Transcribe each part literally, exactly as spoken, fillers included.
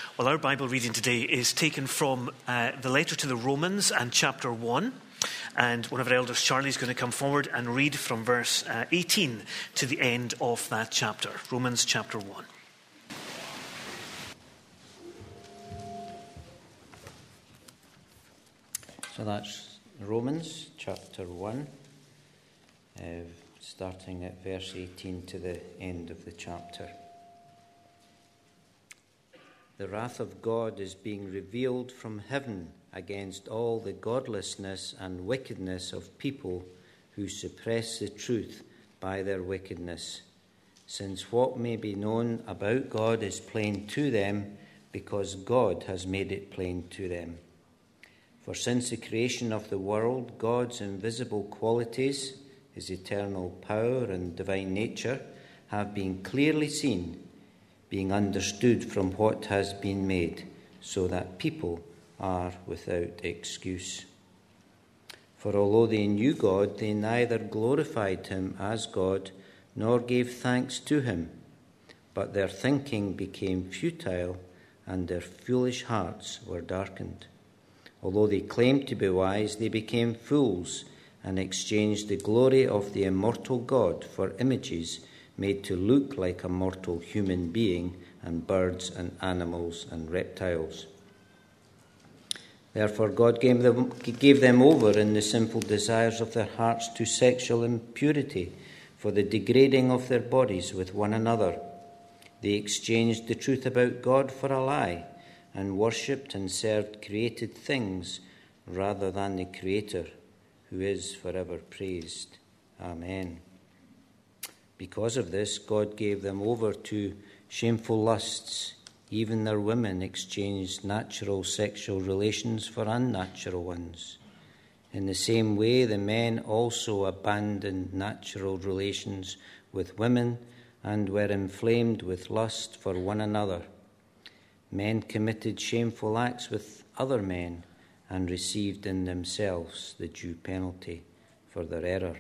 Well, our Bible reading today is taken from uh, the letter to the Romans and chapter one. And one of our elders, Charlie, is going to come forward and read from verse uh, eighteen to the end of that chapter. Romans chapter one. So that's Romans chapter one, uh, starting at verse eighteen to the end of the chapter. The wrath of God is being revealed from heaven against all the godlessness and wickedness of people who suppress the truth by their wickedness, since what may be known about God is plain to them, because God has made it plain to them. For since the creation of the world, God's invisible qualities, his eternal power and divine nature, have been clearly seen, being understood from what has been made, so that people are without excuse. For although they knew God, they neither glorified him as God, nor gave thanks to him, but their thinking became futile, and their foolish hearts were darkened. Although they claimed to be wise, they became fools, and exchanged the glory of the immortal God for images made to look like a mortal human being, and birds and animals and reptiles. Therefore God gave them, gave them over in the sinful desires of their hearts to sexual impurity, for the degrading of their bodies with one another. They exchanged the truth about God for a lie, and worshipped and served created things rather than the Creator, who is forever praised. Amen. Because of this, God gave them over to shameful lusts. Even their women exchanged natural sexual relations for unnatural ones. In the same way, the men also abandoned natural relations with women and were inflamed with lust for one another. Men committed shameful acts with other men and received in themselves the due penalty for their error.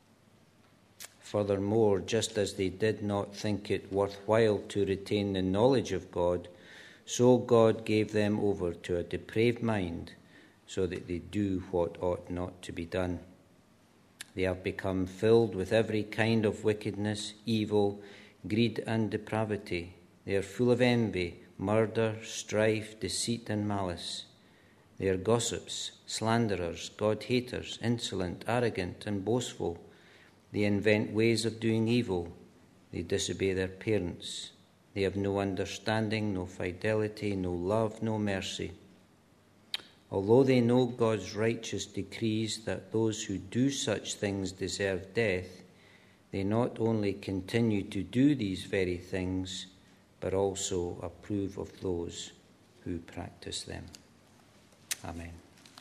Furthermore, just as they did not think it worthwhile to retain the knowledge of God, so God gave them over to a depraved mind, so that they do what ought not to be done. They have become filled with every kind of wickedness, evil, greed, and depravity. They are full of envy, murder, strife, deceit, and malice. They are gossips, slanderers, God-haters, insolent, arrogant, and boastful. They invent ways of doing evil. They disobey their parents. They have no understanding, no fidelity, no love, no mercy. Although they know God's righteous decrees that those who do such things deserve death, they not only continue to do these very things, but also approve of those who practice them. Amen.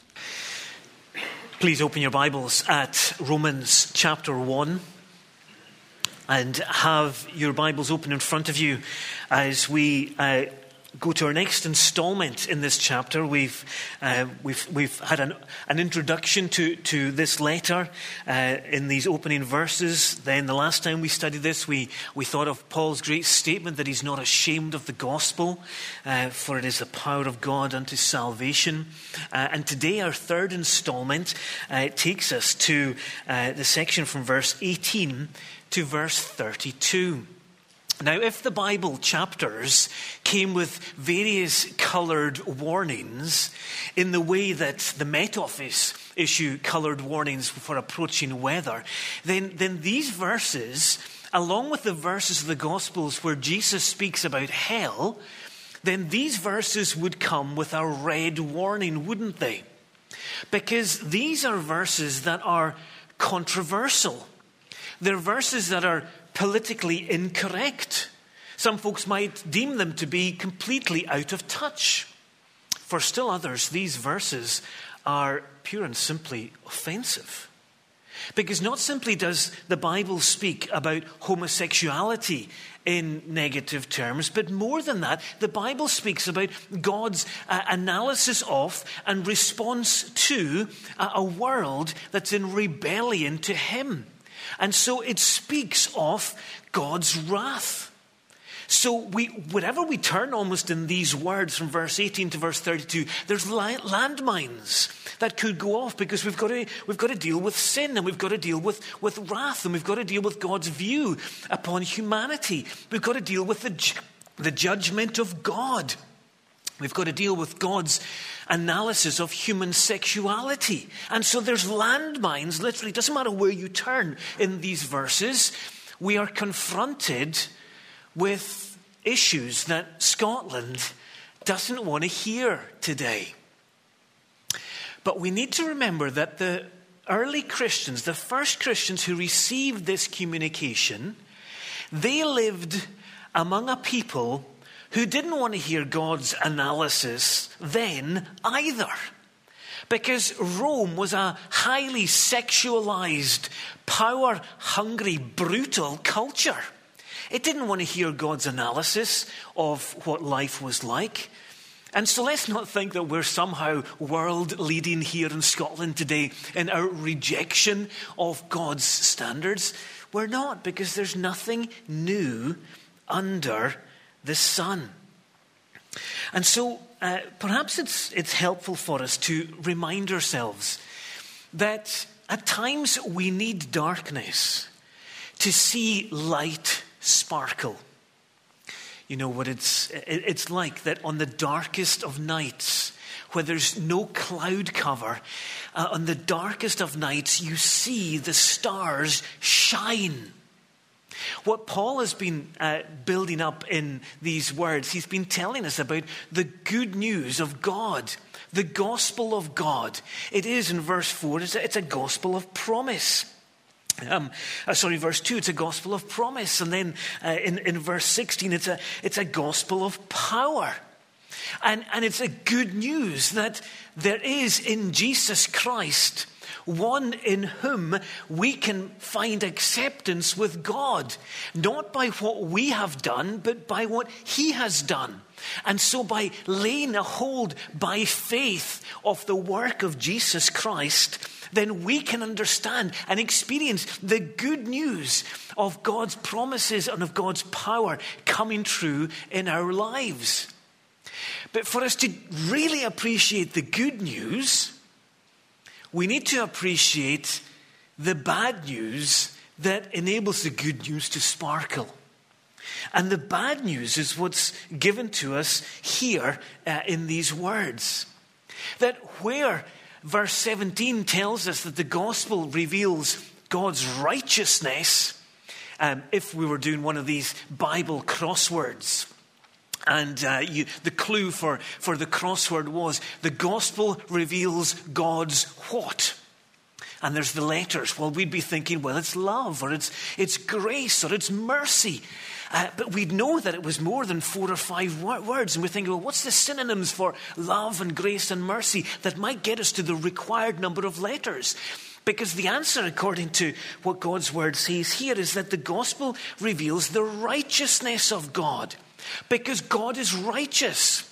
Please open your Bibles at Romans chapter one and have your Bibles open in front of you as we uh, go to our next installment in this chapter. We've uh, we've we've had an, an introduction to, to this letter uh, in these opening verses. Then the last time we studied this, we, we thought of Paul's great statement that he's not ashamed of the gospel, uh, for it is the power of God unto salvation. Uh, and today our third installment uh, takes us to uh, the section from verse eighteen to verse thirty-two. Now, if the Bible chapters came with various coloured warnings in the way that the Met Office issue coloured warnings for approaching weather, then, then these verses, along with the verses of the Gospels where Jesus speaks about hell, then these verses would come with a red warning, wouldn't they? Because these are verses that are controversial. They're verses that are politically incorrect. Some folks might deem them to be completely out of touch. For still others, these verses are pure and simply offensive. Because not simply does the Bible speak about homosexuality in negative terms, but more than that, the Bible speaks about God's uh, analysis of and response to uh, a world that's in rebellion to him. And so it speaks of God's wrath. So we, wherever we turn almost in these words from verse eighteen to verse thirty-two, there's li- landmines that could go off because we've got to we've got to deal with sin, and we've got to deal with, with wrath, and we've got to deal with God's view upon humanity. We've got to deal with the, ju- the judgment of God. We've got to deal with God's analysis of human sexuality. And so there's landmines, literally, it doesn't matter where you turn in these verses, we are confronted with issues that Scotland doesn't want to hear today. But we need to remember that the early Christians, the first Christians who received this communication, they lived among a people who didn't want to hear God's analysis then either. Because Rome was a highly sexualized, power-hungry, brutal culture. It didn't want to hear God's analysis of what life was like. And so let's not think that we're somehow world-leading here in Scotland today in our rejection of God's standards. We're not, because there's nothing new under the sun. And so uh, perhaps it's, it's helpful for us to remind ourselves that at times we need darkness to see light sparkle. You know what it's it's like that on the darkest of nights, where there's no cloud cover, uh, on the darkest of nights you see the stars shine. What Paul has been uh, building up in these words, he's been telling us about the good news of God, the gospel of God. It is in verse four, it's a, it's a gospel of promise. Um, uh, sorry, verse two, it's a gospel of promise. And then uh, in, in verse sixteen, it's a, it's a gospel of power. And, and it's a good news that there is in Jesus Christ one in whom we can find acceptance with God, not by what we have done, but by what he has done. And so by laying a hold by faith of the work of Jesus Christ, then we can understand and experience the good news of God's promises and of God's power coming true in our lives. But for us to really appreciate the good news, we need to appreciate the bad news that enables the good news to sparkle. And the bad news is what's given to us here uh, in these words. That where verse seventeen tells us that the gospel reveals God's righteousness, um, if we were doing one of these Bible crosswords, and uh, you, the clue for, for the crossword was, the gospel reveals God's what? And there's the letters. Well, we'd be thinking, well, it's love, or it's, it's grace, or it's mercy. Uh, but we'd know that it was more than four or five wor- words. And we think, well, what's the synonyms for love and grace and mercy that might get us to the required number of letters? Because the answer, according to what God's word says here, is that the gospel reveals the righteousness of God. Because God is righteous.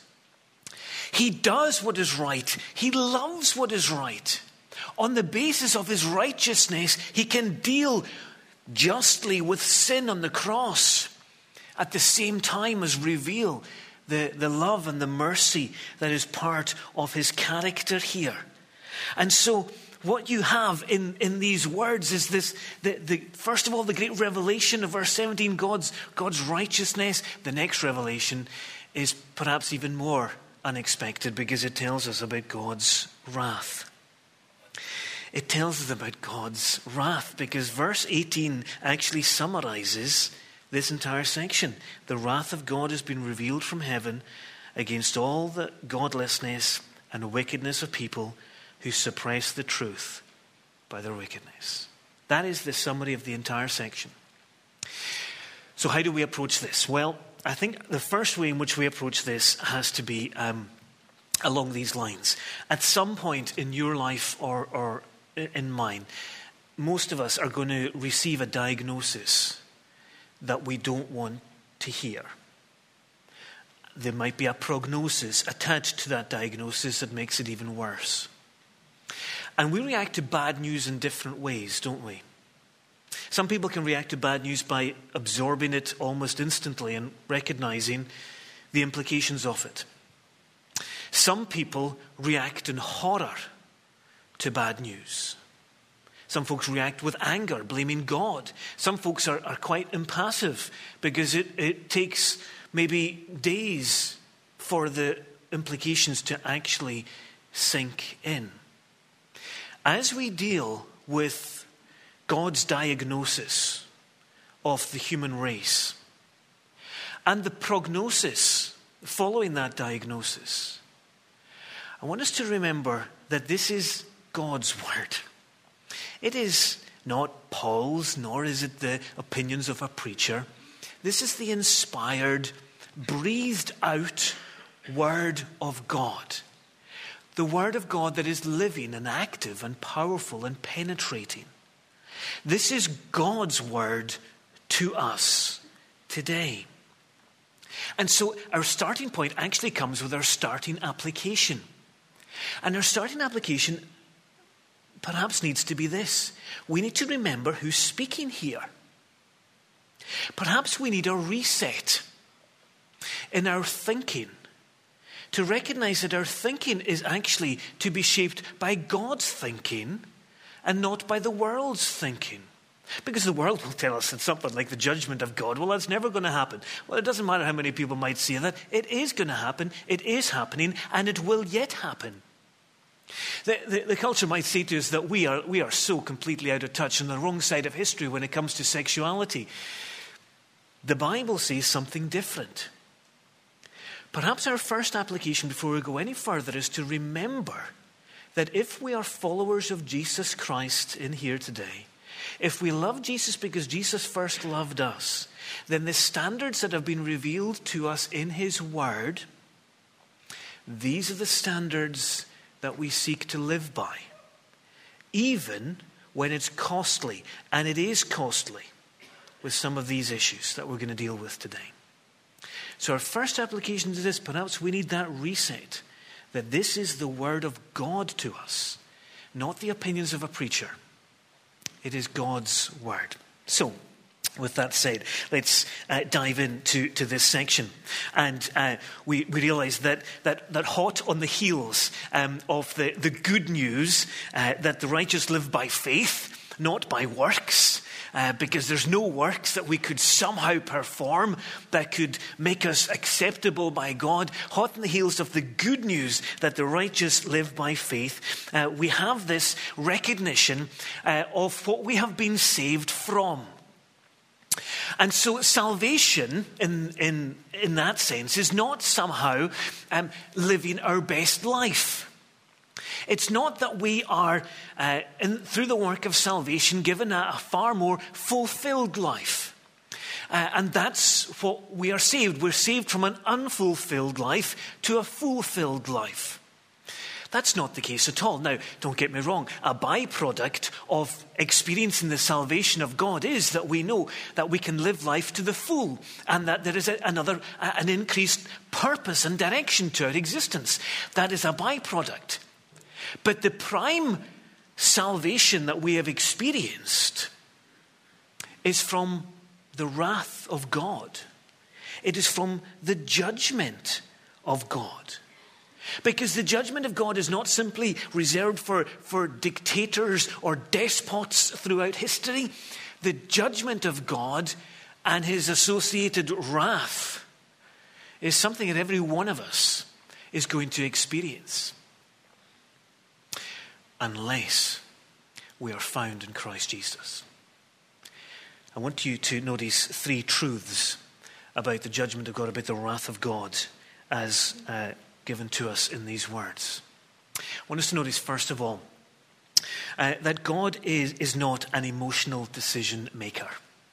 He does what is right. He loves what is right. On the basis of his righteousness, he can deal justly with sin on the cross, at the same time as reveal the, the love and the mercy that is part of his character here. And so what you have in, in these words is this, the, the, first of all, the great revelation of verse seventeen, God's, God's righteousness. The next revelation is perhaps even more unexpected because it tells us about God's wrath. It tells us about God's wrath because verse eighteen actually summarizes this entire section. The wrath of God has been revealed from heaven against all the godlessness and wickedness of people who suppress the truth by their wickedness. That is the summary of the entire section. So how do we approach this? Well, I think the first way in which we approach this has to be um, along these lines. At some point in your life or, or in mine, most of us are going to receive a diagnosis that we don't want to hear. There might be a prognosis attached to that diagnosis that makes it even worse. And we react to bad news in different ways, don't we? Some people can react to bad news by absorbing it almost instantly and recognizing the implications of it. Some people react in horror to bad news. Some folks react with anger, blaming God. Some folks are, are quite impassive because it, it takes maybe days for the implications to actually sink in. As we deal with God's diagnosis of the human race and the prognosis following that diagnosis, I want us to remember that this is God's word. It is not Paul's, nor is it the opinions of a preacher. This is the inspired, breathed out word of God. The word of God that is living and active and powerful and penetrating. This is God's word to us today. And so our starting point actually comes with our starting application. And our starting application perhaps needs to be this. We need to remember who's speaking here. Perhaps we need a reset in our thinking to recognize that our thinking is actually to be shaped by God's thinking and not by the world's thinking. Because the world will tell us it's something like the judgment of God. Well, that's never going to happen. Well, it doesn't matter how many people might say that. It is going to happen. It is happening, and it will yet happen. The, the, the culture might say to us that we are, we are so completely out of touch on the wrong side of history when it comes to sexuality. The Bible says something different. Perhaps our first application before we go any further is to remember that if we are followers of Jesus Christ in here today, if we love Jesus because Jesus first loved us, then the standards that have been revealed to us in his word, these are the standards that we seek to live by, even when it's costly, and it is costly with some of these issues that we're going to deal with today. So our first application to this, perhaps we need that reset, that this is the word of God to us, not the opinions of a preacher. It is God's word. So, with that said, let's uh, dive into to this section. And uh, we, we realize that, that, that hot on the heels um, of the, the good news uh, that the righteous live by faith, not by works, uh, because there's no works that we could somehow perform that could make us acceptable by God. Hot on the heels of the good news that the righteous live by faith, uh, we have this recognition uh, of what we have been saved from. And so salvation, in, in, in that sense, is not somehow um, living our best life. It's not that we are, uh, in, through the work of salvation, given a, a far more fulfilled life. Uh, and that's what we are saved. We're saved from an unfulfilled life to a fulfilled life. That's not the case at all. Now, don't get me wrong. A byproduct of experiencing the salvation of God is that we know that we can live life to the full and that there is a, another, a, an increased purpose and direction to our existence. That is a byproduct. But the prime salvation that we have experienced is from the wrath of God. It is from the judgment of God. Because the judgment of God is not simply reserved for, for dictators or despots throughout history. The judgment of God and his associated wrath is something that every one of us is going to experience. Unless we are found in Christ Jesus. I want you to notice three truths about the judgment of God, about the wrath of God as uh, given to us in these words. I want us to notice, first of all, uh, that God is, is not an emotional decision maker.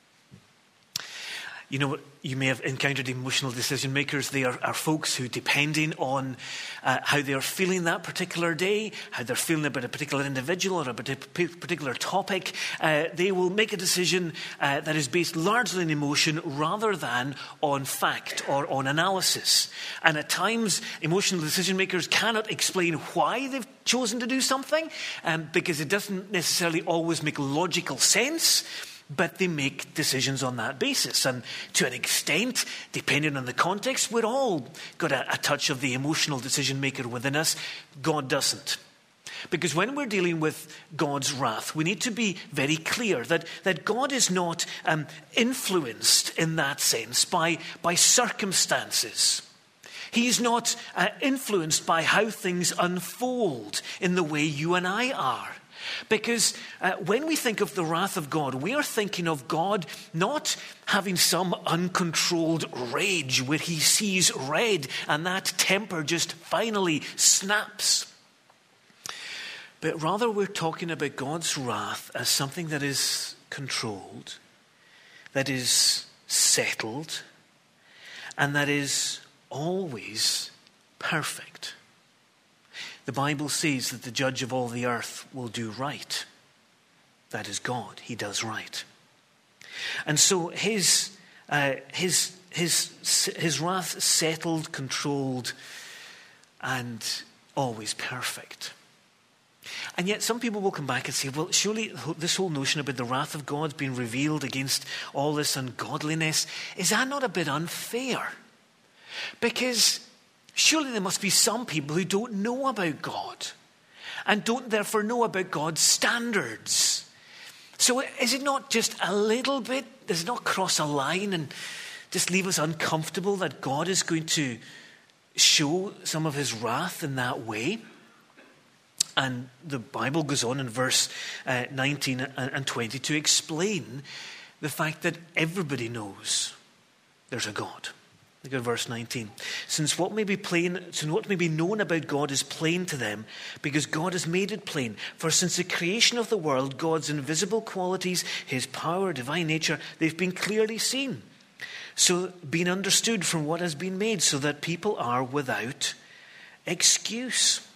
You know, you may have encountered emotional decision makers. They are, are folks who, depending on uh, how they are feeling that particular day, how they're feeling about a particular individual or a particular topic, uh, they will make a decision uh, that is based largely on emotion rather than on fact or on analysis. And at times, emotional decision makers cannot explain why they've chosen to do something um, because it doesn't necessarily always make logical sense. but they make decisions on that basis. And to an extent, depending on the context, we're all got a, a touch of the emotional decision maker within us. God doesn't. Because when we're dealing with God's wrath, we need to be very clear that, that God is not um, influenced in that sense by, by circumstances. He's not uh, influenced by how things unfold in the way you and I are. Because uh, when we think of the wrath of God, we are thinking of God not having some uncontrolled rage where he sees red and that temper just finally snaps. But rather we're talking about God's wrath as something that is controlled, that is settled, and that is always perfect. The Bible says that the judge of all the earth will do right. That is God. He does right. And so his uh, his his his wrath settled, controlled, and always perfect. And yet some people will come back and say, well, surely this whole notion about the wrath of God being revealed against all this ungodliness, is that not a bit unfair? Because surely there must be some people who don't know about God and don't therefore know about God's standards. So is it not just a little bit, does it not cross a line and just leave us uncomfortable that God is going to show some of his wrath in that way? And the Bible goes on in verse uh, nineteen and twenty to explain the fact that everybody knows there's a God. Look at verse nineteen. Since what may be plain, since what may be known about God is plain to them, because God has made it plain. For since the creation of the world, God's invisible qualities, his power, divine nature, they've been clearly seen. So being understood from what has been made, so that people are without excuse.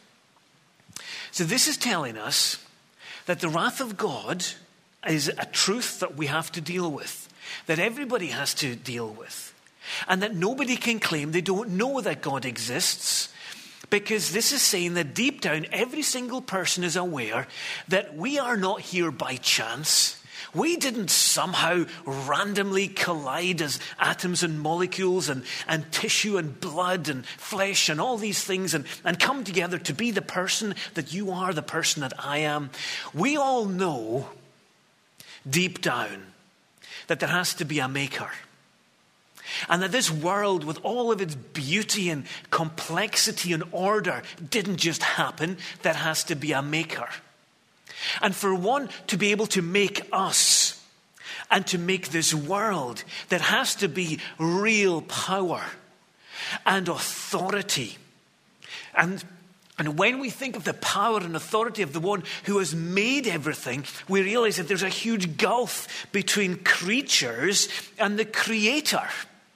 So this is telling us that the wrath of God is a truth that we have to deal with, that everybody has to deal with, and that nobody can claim they don't know that God exists, because this is saying that deep down every single person is aware that we are not here by chance. We didn't somehow randomly collide as atoms and molecules and, and tissue and blood and flesh and all these things and, and come together to be the person that you are, the person that I am. We all know deep down that there has to be a maker. And that this world, with all of its beauty and complexity and order, didn't just happen. There has to be a maker. And for one to be able to make us and to make this world, there has to be real power and authority. And, and when we think of the power and authority of the one who has made everything, we realize that there's a huge gulf between creatures and the Creator.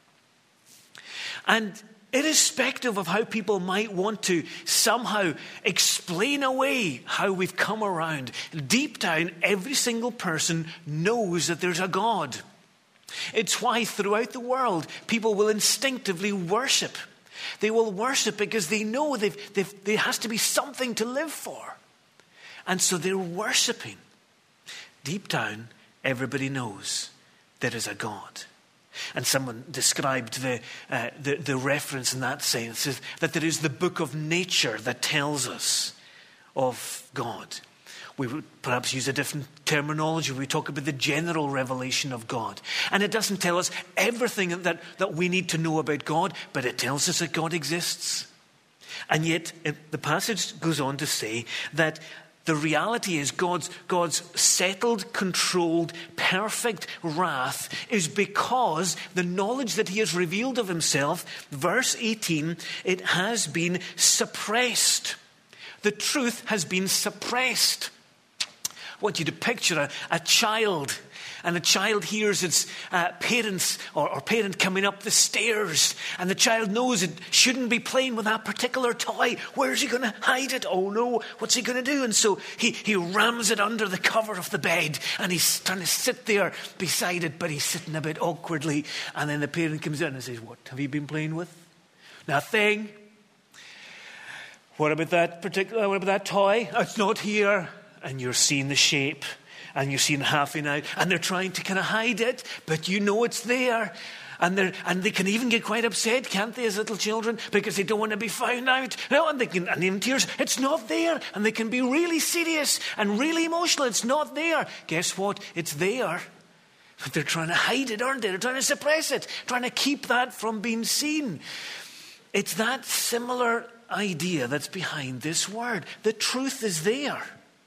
And irrespective of how people might want to somehow explain away how we've come around, deep down, every single person knows that there's a God. It's why throughout the world, people will instinctively worship. They will worship because they know they've, they've, there has to be something to live for. And so they're worshiping. Deep down, everybody knows there is a God. And someone described the, uh, the the reference in that sense is that there is the book of nature that tells us of God. We would perhaps use a different terminology. We talk about the general revelation of God. And it doesn't tell us everything that, that we need to know about God, but it tells us that God exists. And yet it, the passage goes on to say that the reality is God's, God's settled, controlled, perfect wrath is because the knowledge that he has revealed of himself, verse eighteen, it has been suppressed. The truth has been suppressed. I want you to picture a, a child, and the child hears its uh, parents or, or parent coming up the stairs, and the child knows it shouldn't be playing with that particular toy. Where's he going to hide it? Oh no, what's he going to do? And so he, he rams it under the cover of the bed, and he's trying to sit there beside it, but he's sitting a bit awkwardly. And then the parent comes in and says, what have you been playing with? Nothing. What about that particular, what about that toy? It's not here. And you're seeing the shape and you're seeing halfway now, and they're trying to kind of hide it, but you know it's there. And, and they can even get quite upset, can't they, as little children, because they don't want to be found out. No, and they can, and in tears, it's not there. And they can be really serious and really emotional. It's not there. Guess what? It's there. But they're trying to hide it, aren't they? They're trying to suppress it, trying to keep that from being seen. It's that similar idea that's behind this word. The truth is there.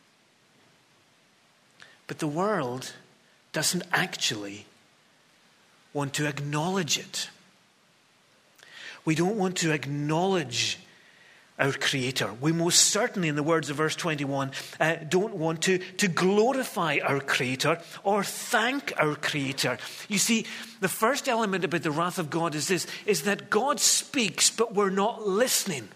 But the world doesn't actually want to acknowledge it. We don't want to acknowledge our Creator. We most certainly, in the words of verse twenty-one, uh, don't want to, to glorify our Creator or thank our Creator. You see, the first element about the wrath of God is this, is that God speaks, but we're not listening.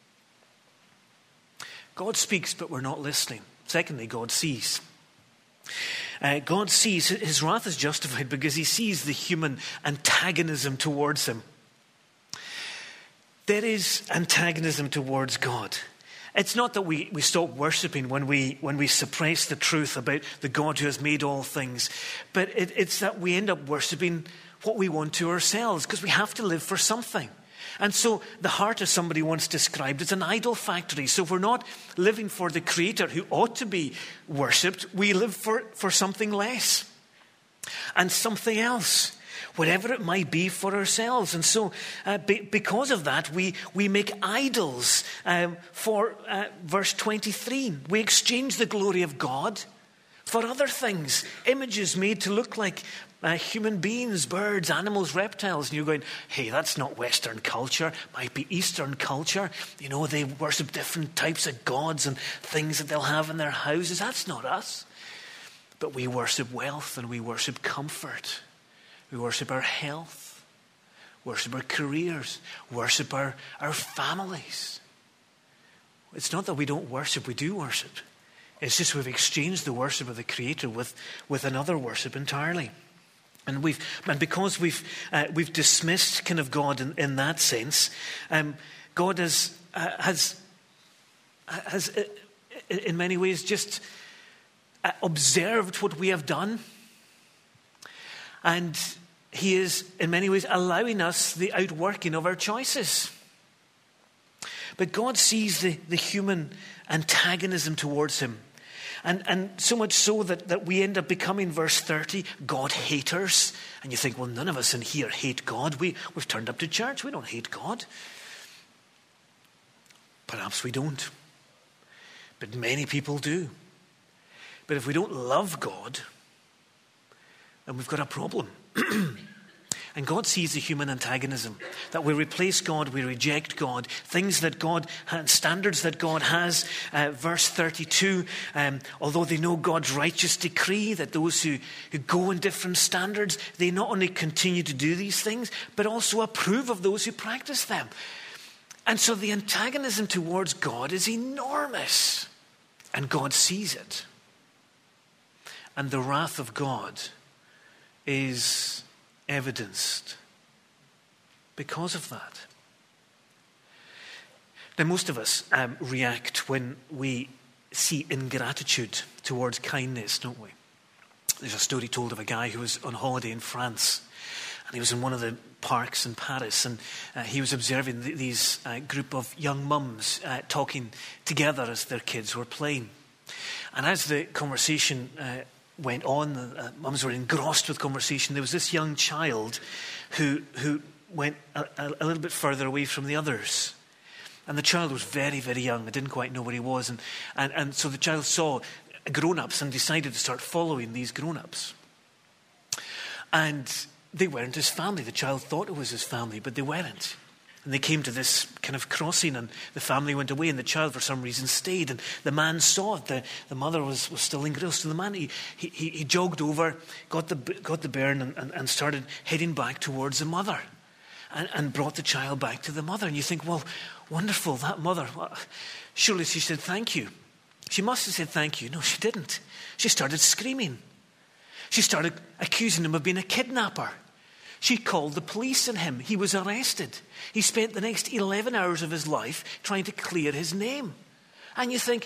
God speaks, but we're not listening. Secondly, God sees. Uh, God sees, his wrath is justified because he sees the human antagonism towards him. There is antagonism towards God. It's not that we, we stop worshipping when we when we suppress the truth about the God who has made all things, but it, it's that we end up worshipping what we want to ourselves because we have to live for something. And so the heart, as somebody once described, is an idol factory. So if we're not living for the Creator who ought to be worshipped, we live for, for something less and something else, whatever it might be for ourselves. And so uh, be, because of that, we, we make idols um, for uh, verse twenty-three. We exchange the glory of God for other things, images made to look like uh, human beings, birds, animals, reptiles. And you're going, hey, that's not Western culture. Might be Eastern culture. You know, they worship different types of gods and things that they'll have in their houses. That's not us. But we worship wealth and we worship comfort. We worship our health, worship our careers, worship our, our families. It's not that we don't worship, we do worship. It's just we've exchanged the worship of the Creator with, with another worship entirely. And we've and because we've uh, we've dismissed kind of God in, in that sense, um, God has uh, has has uh, in many ways just uh, observed what we have done, and he is in many ways allowing us the outworking of our choices. But God sees the, the human antagonism towards him. And and so much so that, that we end up becoming, verse thirty, God haters. And you think, well, none of us in here hate God. We, we've turned up to church. We don't hate God. Perhaps we don't. But many people do. But if we don't love God, then we've got a problem. And God sees the human antagonism, that we replace God, we reject God, things that God has, standards that God has. Uh, verse thirty-two, um, although they know God's righteous decree that those who, who go in different standards, they not only continue to do these things, but also approve of those who practice them. And so the antagonism towards God is enormous, and God sees it. And the wrath of God is evidenced because of that. Now, most of us um, react when we see ingratitude towards kindness, don't we? There's a story told of a guy who was on holiday in France, and he was in one of the parks in Paris, and uh, he was observing th- these uh, group of young mums uh, talking together as their kids were playing. And as the conversation uh, went on, uh, mums were engrossed with conversation. There was this young child who who went a, a, a little bit further away from the others. And the child was very, very young. I didn't quite know where he was. And, and, and so the child saw grown-ups and decided to start following these grown-ups. And they weren't his family. The child thought it was his family, but they weren't. And they came to this kind of crossing, and the family went away, and the child for some reason stayed. And the man saw it. The, the mother was, was still engrossed. So the man, he, he, he jogged over, got the got the bairn, and, and, and started heading back towards the mother, and, and brought the child back to the mother. And you think, well, wonderful, that mother. Well, surely she said thank you. She must have said thank you. No, she didn't. She started screaming. She started accusing him of being a kidnapper. She called the police on him. He was arrested. He spent the next eleven hours of his life trying to clear his name. And you think,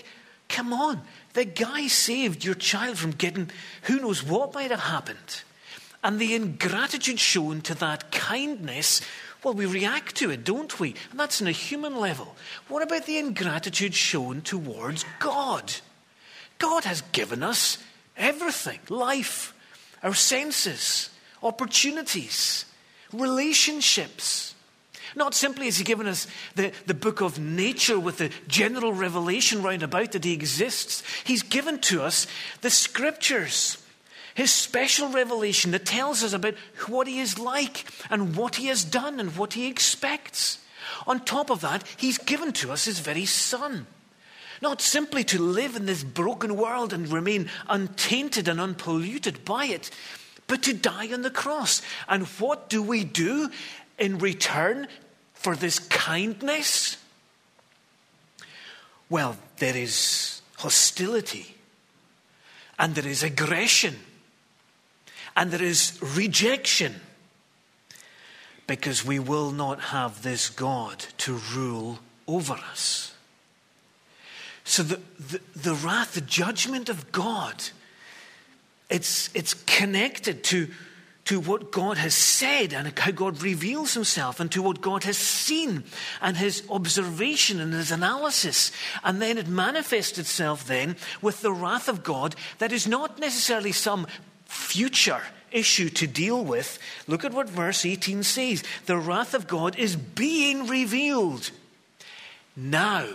Come on, the guy saved your child from getting who knows what might have happened. And the ingratitude shown to that kindness, well, we react to it, don't we? And that's on a human level. What about the ingratitude shown towards God? God has given us everything: life, our senses, opportunities, relationships. Not simply has he given us the, the book of nature with the general revelation round about that he exists. He's given to us the scriptures, his special revelation that tells us about what he is like and what he has done and what he expects. On top of that, he's given to us his very son. Not simply to live in this broken world and remain untainted and unpolluted by it, but to die on the cross. And what do we do in return for this kindness? Well, there is hostility, and there is aggression, and there is rejection, because we will not have this God to rule over us. So the, the, the wrath, the judgment of God, it's, it's connected to, to what God has said and how God reveals himself, and to what God has seen and his observation and his analysis. And then it manifests itself then with the wrath of God that is not necessarily some future issue to deal with. Look at what verse eighteen says. The wrath of God is being revealed now.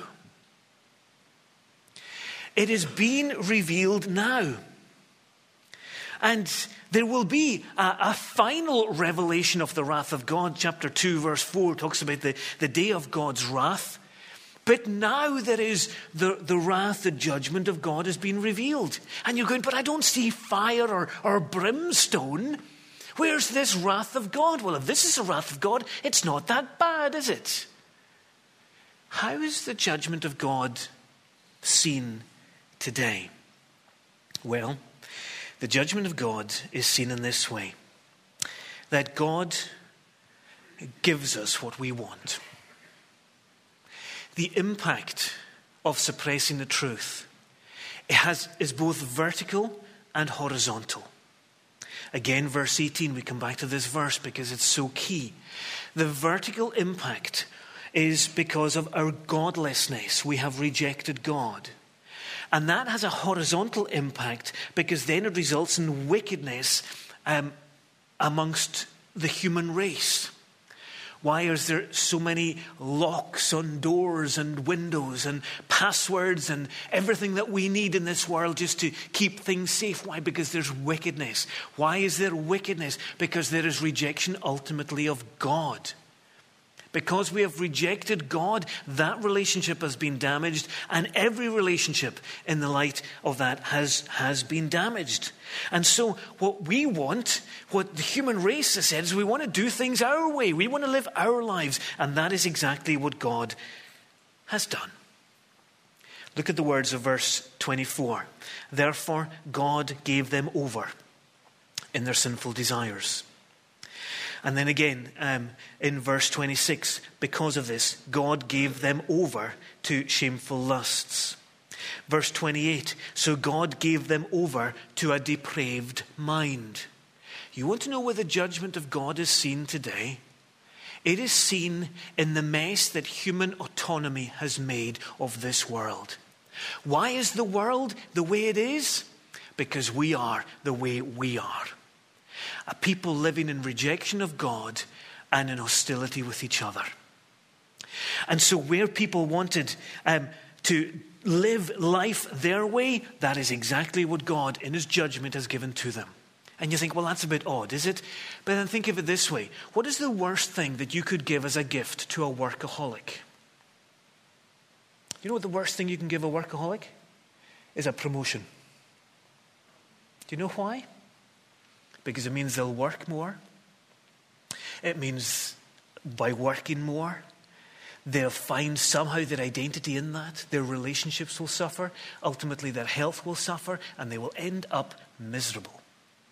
It is being revealed now. And there will be a, a final revelation of the wrath of God. Chapter two, verse four talks about the, the day of God's wrath. But now there is the, the wrath, the judgment of God has been revealed. And you're going, but I don't see fire or, or brimstone. Where's this wrath of God? Well, if this is the wrath of God, it's not that bad, is it? How is the judgment of God seen today? Well, the judgment of God is seen in this way: that God gives us what we want. The impact of suppressing the truth, it has, is both vertical and horizontal. Again, verse eighteen, we come back to this verse because it's so key. The vertical impact is because of our godlessness. We have rejected God. And that has a horizontal impact because then it results in wickedness um, amongst the human race. Why is there so many locks on doors and windows and passwords and everything that we need in this world just to keep things safe? Why? Because there's wickedness. Why is there wickedness? Because there is rejection ultimately of God. Because we have rejected God, that relationship has been damaged, and every relationship in the light of that has, has been damaged. And so what we want, what the human race has said, is we want to do things our way. We want to live our lives. And that is exactly what God has done. Look at the words of verse twenty-four. Therefore, God gave them over in their sinful desires. And then again, um, in verse twenty-six, because of this, God gave them over to shameful lusts. Verse twenty-eight, so God gave them over to a depraved mind. You want to know where the judgment of God is seen today? It is seen in the mess that human autonomy has made of this world. Why is the world the way it is? Because we are the way we are. A people living in rejection of God and in hostility with each other. And so where people wanted um, to live life their way, that is exactly what God in his judgment has given to them. And you think, well, that's a bit odd, is it? But then think of it this way. What is the worst thing that you could give as a gift to a workaholic? You know what the worst thing you can give a workaholic is? A promotion. Do you know why? Because it means they'll work more. It means by working more, they'll find somehow their identity in that. Their relationships will suffer. Ultimately, their health will suffer, and they will end up miserable.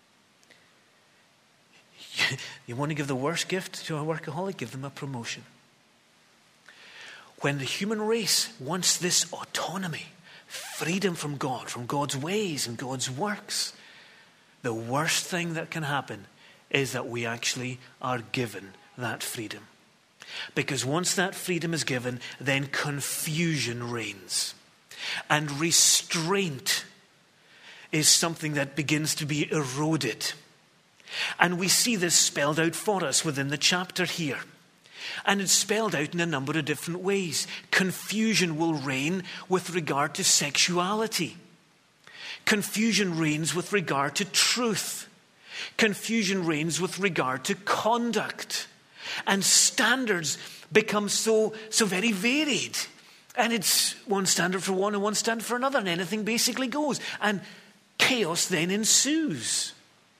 You want to give the worst gift to a workaholic? Give them a promotion. When the human race wants this autonomy, freedom from God, from God's ways and God's works, the worst thing that can happen is that we actually are given that freedom. Because once that freedom is given, then confusion reigns. And restraint is something that begins to be eroded. And we see this spelled out for us within the chapter here. And it's spelled out in a number of different ways. Confusion will reign with regard to sexuality. Confusion reigns with regard to truth. Confusion reigns with regard to conduct. And standards become so, so very varied. And it's one standard for one and one standard for another, and anything basically goes. And chaos then ensues.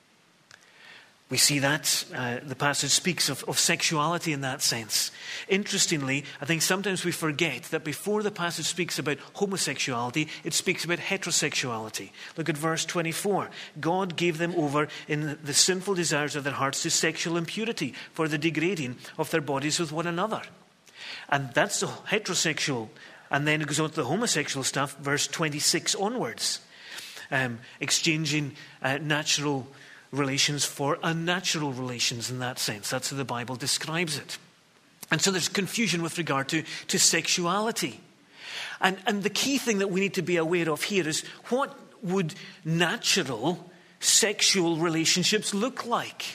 We see that uh, the passage speaks of, of sexuality in that sense. Interestingly, I think sometimes we forget that before the passage speaks about homosexuality, it speaks about heterosexuality. Look at verse twenty-four. God gave them over in the sinful desires of their hearts to sexual impurity for the degrading of their bodies with one another. And that's the heterosexual. And then it goes on to the homosexual stuff, verse twenty-six onwards. Um, exchanging uh, natural relations for unnatural relations in that sense. That's how the Bible describes it. And so there's confusion with regard to, to sexuality. And, and the key thing that we need to be aware of here is, what would natural sexual relationships look like?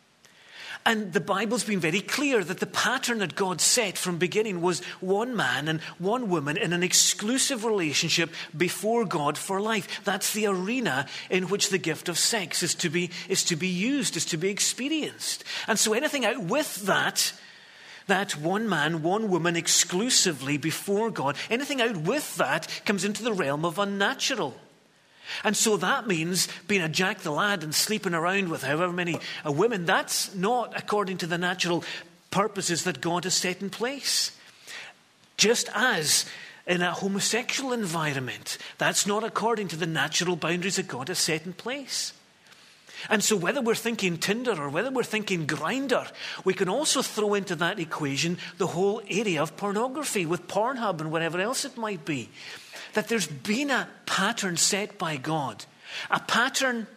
And the Bible's been very clear that the pattern that God set from beginning was one man and one woman in an exclusive relationship before God for life. That's the arena in which the gift of sex is to be, is to be used, is to be experienced. And so anything out with that, that one man, one woman exclusively before God, anything out with that comes into the realm of unnatural. And so that means being a Jack the Lad and sleeping around with however many uh, women. That's not according to the natural purposes that God has set in place. Just as in a homosexual environment, that's not according to the natural boundaries that God has set in place. And so whether we're thinking Tinder or whether we're thinking Grindr, we can also throw into that equation the whole area of pornography with Pornhub and whatever else it might be. That there's been a pattern set by God, a pattern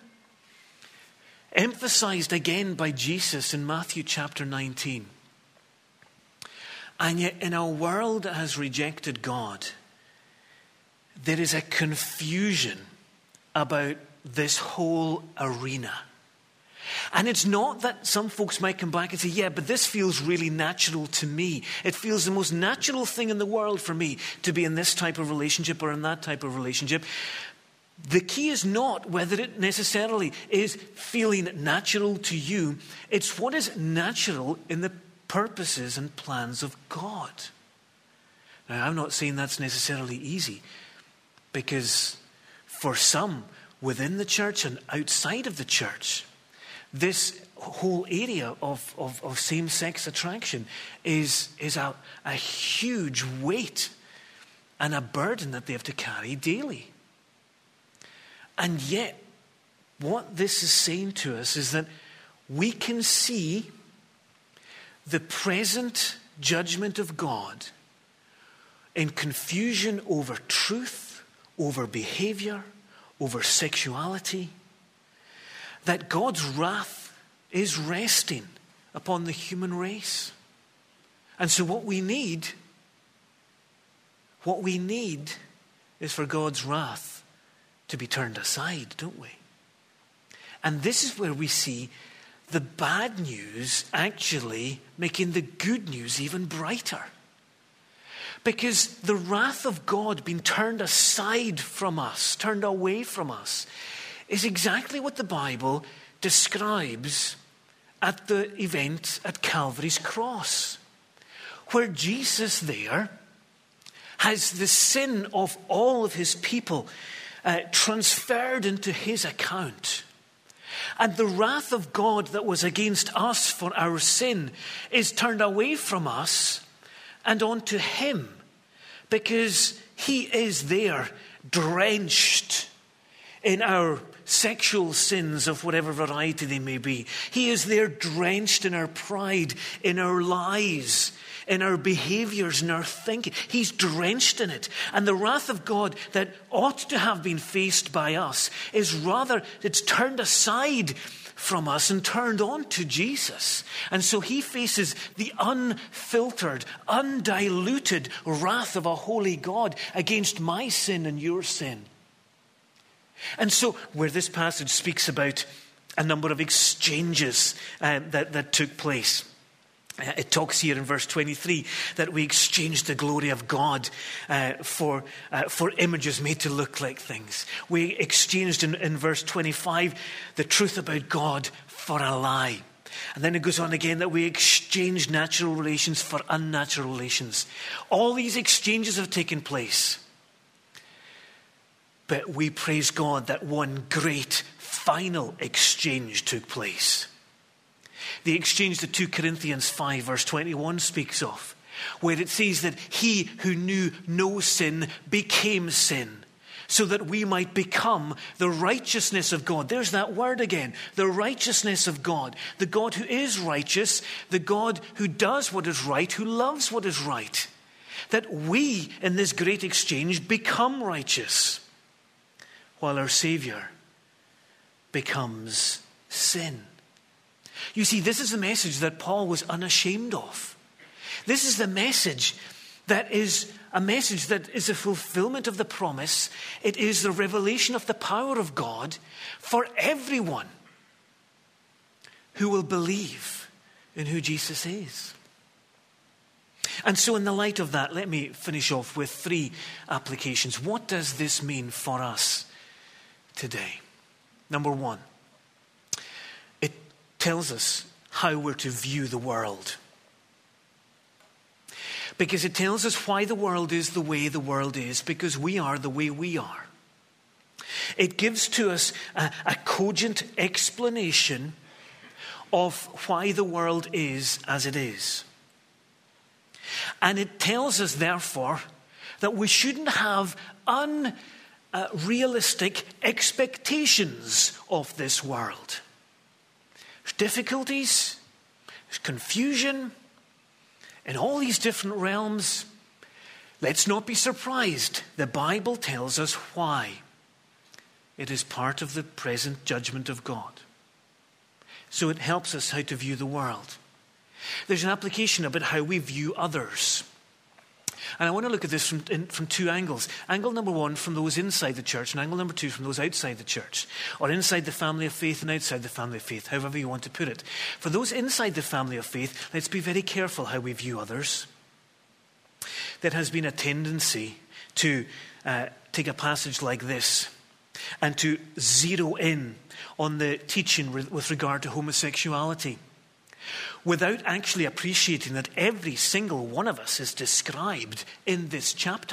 emphasized again by Jesus in Matthew chapter nineteen. And yet in a world that has rejected God, there is a confusion about this whole arena. And it's not that some folks might come back and say, yeah, but this feels really natural to me. It feels the most natural thing in the world for me to be in this type of relationship or in that type of relationship. The key is not whether it necessarily is feeling natural to you. It's what is natural in the purposes and plans of God. Now, I'm not saying that's necessarily easy, because for some within the church and outside of the church, this whole area of, of, of same-sex attraction is, is a, a huge weight and a burden that they have to carry daily. And yet, what this is saying to us is that we can see the present judgment of God in confusion over truth, over behavior, over sexuality, that God's wrath is resting upon the human race. And so what we need, what we need is for God's wrath to be turned aside, don't we? And this is where we see the bad news actually making the good news even brighter. Because the wrath of God being turned aside from us, turned away from us, is exactly what the Bible describes at the event at Calvary's cross, where Jesus there has the sin of all of his people uh, transferred into his account. And the wrath of God that was against us for our sin is turned away from us and onto him, because he is there drenched in our sexual sins of whatever variety they may be. He is there drenched in our pride, in our lies. in our behaviors and our thinking. He's drenched in it. And the wrath of God that ought to have been faced by us is rather, it's turned aside from us and turned on to Jesus. And so he faces the unfiltered, undiluted wrath of a holy God against my sin and your sin. And so where this passage speaks about a number of exchanges um, that, that took place. Uh, it talks here in verse twenty-three that we exchanged the glory of God uh, for, uh, for images made to look like things. We exchanged in, in verse twenty-five the truth about God for a lie. And then it goes on again that we exchanged natural relations for unnatural relations. All these exchanges have taken place. But we praise God that one great final exchange took place. The exchange that two Corinthians five verse twenty-one speaks of, where it says that he who knew no sin became sin, so that we might become the righteousness of God. There's that word again, the righteousness of God. The God who is righteous, the God who does what is right, who loves what is right. That we, in this great exchange, become righteous, while our Savior becomes sin. You see, this is the message that Paul was unashamed of. This is the message that is a message that is a fulfillment of the promise. It is the revelation of the power of God for everyone who will believe in who Jesus is. And so in the light of that, let me finish off with three applications. What does this mean for us today? Number one, it tells us how we're to view the world. Because it tells us why the world is the way the world is, because we are the way we are. It gives to us a, a cogent explanation of why the world is as it is. And it tells us, therefore, that we shouldn't have un Uh, realistic expectations of this world. There's difficulties, there's confusion in all these different realms. Let's not be surprised. The Bible tells us why. It is part of the present judgment of God. So it helps us how to view the world. There's an application about how we view others. And I want to look at this from, in, from two angles. Angle number one, from those inside the church, and angle number two, from those outside the church. Or inside the family of faith and outside the family of faith, however you want to put it. For those inside the family of faith, let's be very careful how we view others. There has been a tendency to uh, take a passage like this and to zero in on the teaching re- with regard to homosexuality, without actually appreciating that every single one of us is described in this chapter.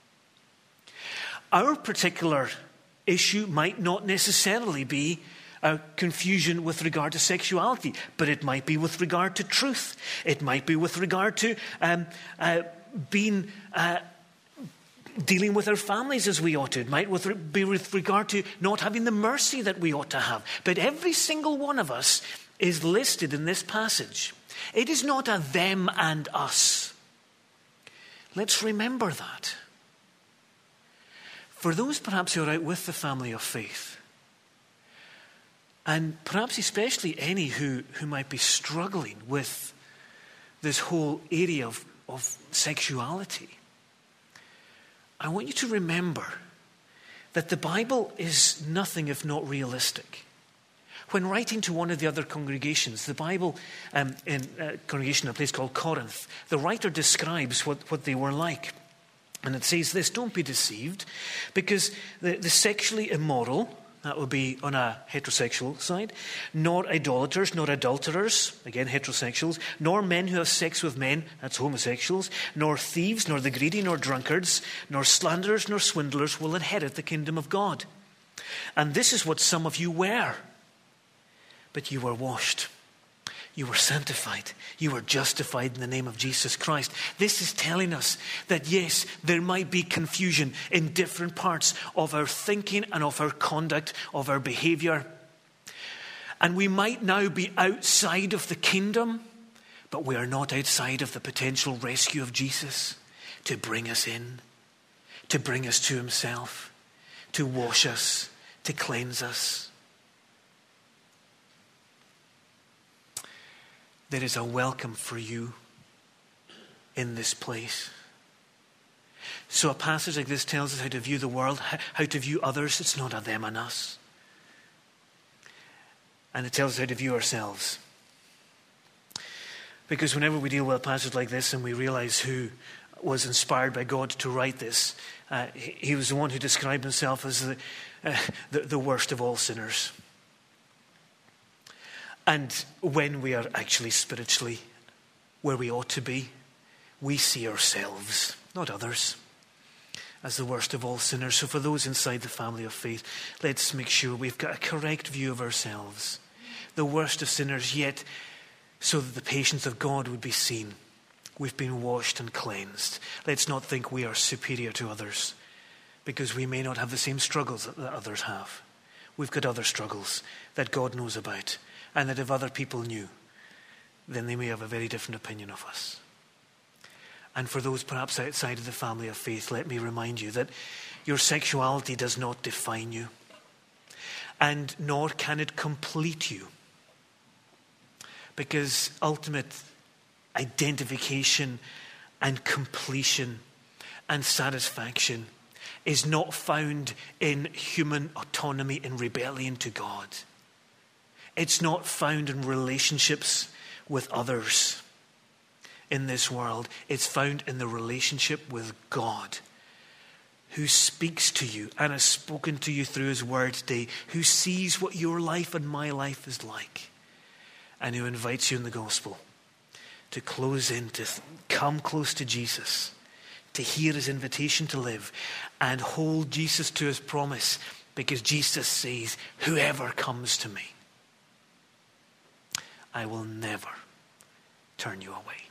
Our particular issue might not necessarily be a confusion with regard to sexuality, but it might be with regard to truth. It might be with regard to um, uh, being uh, dealing with our families as we ought to. It might with re- be with regard to not having the mercy that we ought to have. But every single one of us is listed in this passage. It is not a them and us. Let's remember that. For those perhaps who are out with the family of faith, and perhaps especially any who, who might be struggling with this whole area of, of sexuality, I want you to remember that the Bible is nothing if not realistic. When writing to one of the other congregations, the Bible, um, in a congregation in a place called Corinth, the writer describes what, what they were like. And it says this: don't be deceived, because the, the sexually immoral, that would be on a heterosexual side, nor idolaters, nor adulterers, again heterosexuals, nor men who have sex with men, that's homosexuals, nor thieves, nor the greedy, nor drunkards, nor slanderers, nor swindlers will inherit the kingdom of God. And this is what some of you were. But you were washed, you were sanctified, you were justified in the name of Jesus Christ. This is telling us that yes, there might be confusion in different parts of our thinking and of our conduct, of our behavior. And we might now be outside of the kingdom, But we are not outside of the potential rescue of Jesus to bring us in, to bring us to himself, to wash us, to cleanse us. There is a welcome for you in this place. So a passage like this tells us how to view the world, how to view others. It's not a them and us. And it tells us how to view ourselves. Because whenever we deal with a passage like this and we realize who was inspired by God to write this, uh, he, he was the one who described himself as the, uh, the, the worst of all sinners. And when we are actually spiritually where we ought to be, we see ourselves, not others, as the worst of all sinners. So for those inside the family of faith, let's make sure we've got a correct view of ourselves, the worst of sinners, yet so that the patience of God would be seen. We've been washed and cleansed. Let's not think we are superior to others, because we may not have the same struggles that others have. We've got other struggles that God knows about, and that if other people knew, then they may have a very different opinion of us. And for those perhaps outside of the family of faith, let me remind you that your sexuality does not define you, and nor can it complete you. Because ultimate identification and completion and satisfaction is not found in human autonomy and rebellion to God. It's not found in relationships with others in this world. It's found in the relationship with God, who speaks to you and has spoken to you through his word today, who sees what your life and my life is like, and who invites you in the gospel to close in, to come close to Jesus, to hear his invitation to live and hold Jesus to his promise, because Jesus says, whoever comes to me, I will never turn you away.